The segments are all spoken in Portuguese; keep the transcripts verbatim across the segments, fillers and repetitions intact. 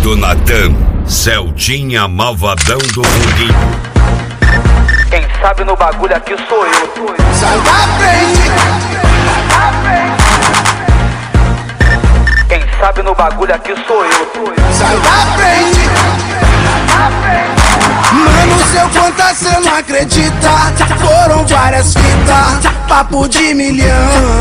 do Natan, Celtinha malvadão do foguinho. Quem sabe no bagulho aqui sou eu. Sai da frente. Quem sabe no bagulho aqui sou eu. Sai da frente. Mano, se eu contar cê não acredita. Foram várias fitas, papo de milhão.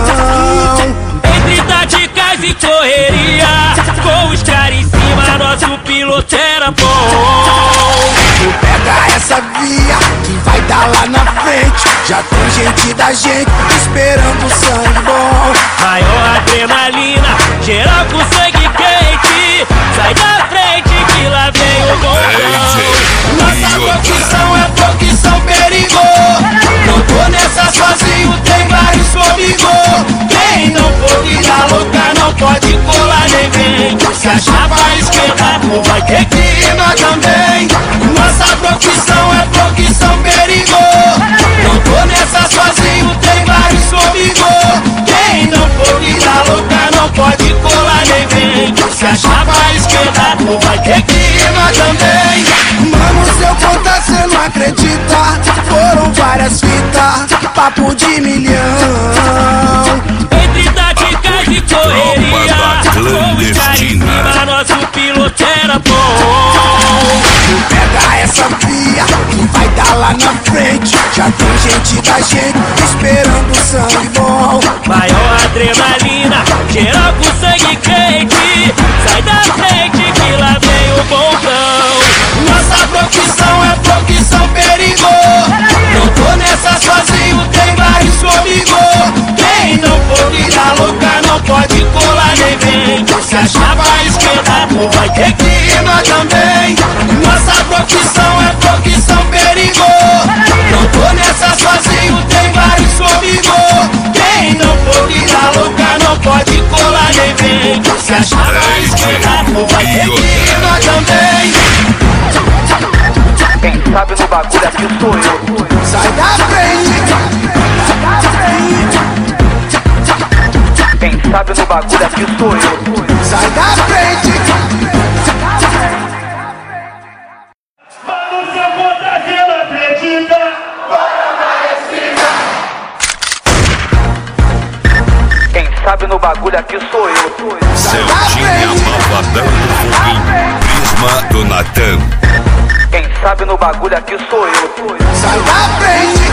Entre táticas e correria, com os caras em cima, nosso piloto era bom. Tu pega essa via que vai dar lá na frente. Já tem gente da gente esperando sangue bom. Maior adrenalina, geral com sangue quente. Sai da frente que lá vem o bom. Nossa profissão é profissão perigo. Não tô nessa sozinho, tem vários comigo. Quem não for vida louca não pode colar nem vem. Se achar pra esquerda, não vai ter que ir nós também. Nossa profissão é profissão perigo. Não tô nessa sozinho, tem vários comigo. Quem não for vida louca não pode colar nem vem. Se achar pra esquerda, não vai ter que ir nós também. Mano, se eu contar cê não acredita. Foram várias fitas, papo de milhão. Entre táticas e correria, com os caras em cima, nosso piloto era bom. Pega essa via que vai dar lá na frente. Já tem gente da gente esperando sangue bom. Maior adrenalina, geral com sangue quente. Sai da frente que lá vem o bondão. Nossa profissão é profissão perigo. Não tô nessa sozinho, tem vários comigo. Quem não for vida louca não pode colar nem vem. Se achar pra esquerda, não vai ter que ir nós também. Nossa profissão é profissão perigo. Não tô nessa sozinho, tem vários comigo. Quem não for vida louca não pode colar nem vem. Se achar pra esquerda, não vai ter que ir nós também. Quem sabe no bagulho aqui sou eu. Sai da frente. Quem sabe no bagulho aqui sou eu. Sai da frente. Mano, se eu contar cê não acredita. Quem sabe no bagulho aqui sou eu. Celtinha malvadão do foguinho. Prisma do Natan. Quem sabe no bagulho aqui sou eu. Sai da frente.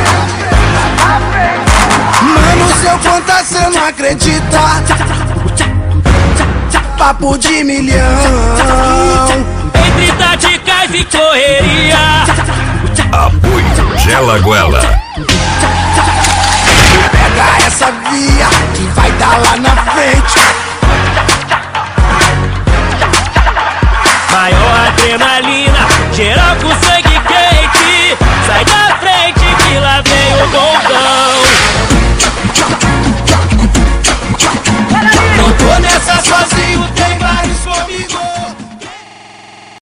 Mano, se eu contar cê não acredita. Papo de milhão. Entre táticas e correria, Apoio Gela Guela. Pega essa via que vai dar lá na frente. maior adrenalina, geral com sangue